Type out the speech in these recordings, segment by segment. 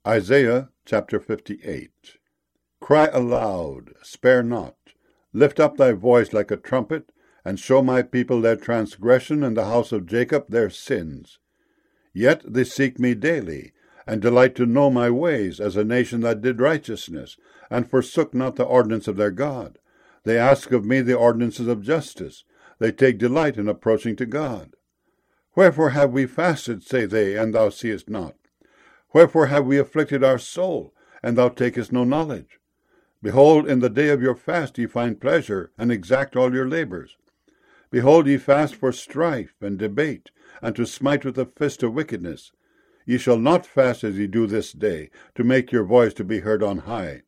Isaiah chapter 58. Cry aloud, spare not. Lift up thy voice like a trumpet, and show my people their transgression, and the house of Jacob their sins. Yet they seek me daily, and delight to know my ways, as a nation that did righteousness, and forsook not the ordinance of their God. They ask of me the ordinances of justice. They take delight in approaching to God. Wherefore have we fasted, say they, and thou seest not? Wherefore have we afflicted our soul, and thou takest no knowledge? Behold, in the day of your fast ye find pleasure, and exact all your labors. Behold, ye fast for strife and debate, and to smite with the fist of wickedness. Ye shall not fast as ye do this day, to make your voice to be heard on high.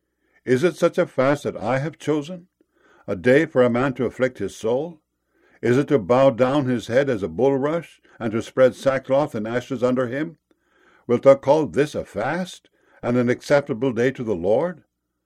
Is it such a fast that I have chosen? A day for a man to afflict his soul? Is it to bow down his head as a bulrush, and to spread sackcloth and ashes under him? Wilt thou call this a fast, and an acceptable day to the Lord?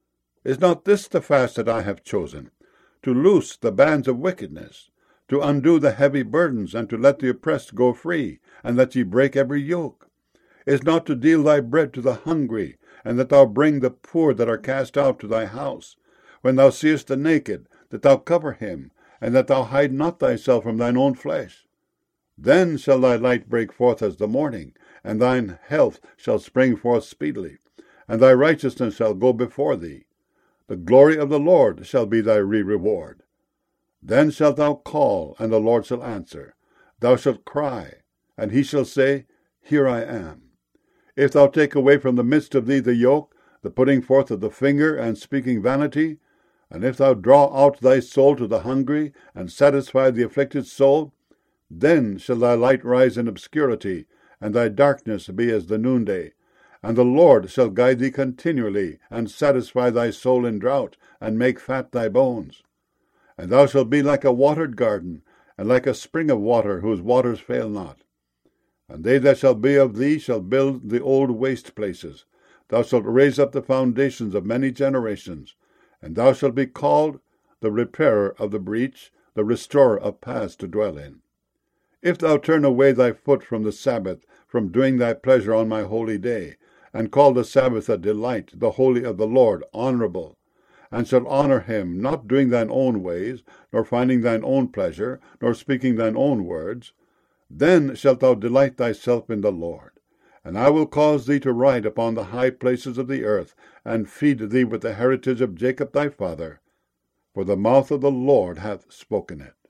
Is not this the fast that I have chosen, to loose the bands of wickedness, to undo the heavy burdens, and to let the oppressed go free, and that ye break every yoke? Is not to deal thy bread to the hungry, and that thou bring the poor that are cast out to thy house? When thou seest the naked, that thou cover him, and that thou hide not thyself from thine own flesh? Then shall thy light break forth as the morning, and thine health shall spring forth speedily, and thy righteousness shall go before thee. The glory of the Lord shall be thy reward. Then shalt thou call, and the Lord shall answer. Thou shalt cry, and he shall say, Here I am. If thou take away from the midst of thee the yoke, the putting forth of the finger, and speaking vanity, and if thou draw out thy soul to the hungry, and satisfy the afflicted soul, then shall thy light rise in obscurity, and thy darkness be as the noonday. And the Lord shall guide thee continually, and satisfy thy soul in drought, and make fat thy bones. And thou shalt be like a watered garden, and like a spring of water, whose waters fail not. And they that shall be of thee shall build the old waste places. Thou shalt raise up the foundations of many generations, and thou shalt be called the repairer of the breach, the restorer of paths to dwell in. If thou turn away thy foot from the Sabbath, from doing thy pleasure on my holy day, and call the Sabbath a delight, the holy of the Lord honorable, and shalt honor him, not doing thine own ways, nor finding thine own pleasure, nor speaking thine own words, then shalt thou delight thyself in the Lord. And I will cause thee to ride upon the high places of the earth, and feed thee with the heritage of Jacob thy father, for the mouth of the Lord hath spoken it.